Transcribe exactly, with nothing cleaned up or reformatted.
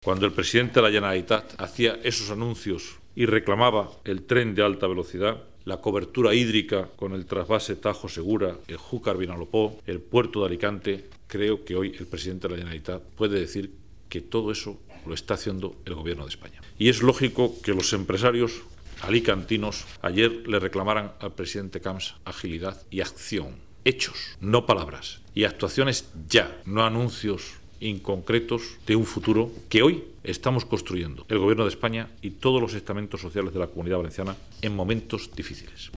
Cuando el presidente de la Generalitat hacía esos anuncios y reclamaba el tren de alta velocidad, la cobertura hídrica con el trasvase Tajo Segura, el Júcar-Vinalopó, el puerto de Alicante, creo que hoy el presidente de la Generalitat puede decir que todo eso lo está haciendo el Gobierno de España. Y es lógico que los empresarios alicantinos ayer le reclamaran al presidente Camps agilidad y acción. Hechos, no palabras. Y actuaciones ya, no anuncios inconcretos de un futuro que hoy estamos construyendo el Gobierno de España y todos los estamentos sociales de la Comunidad Valenciana en momentos difíciles.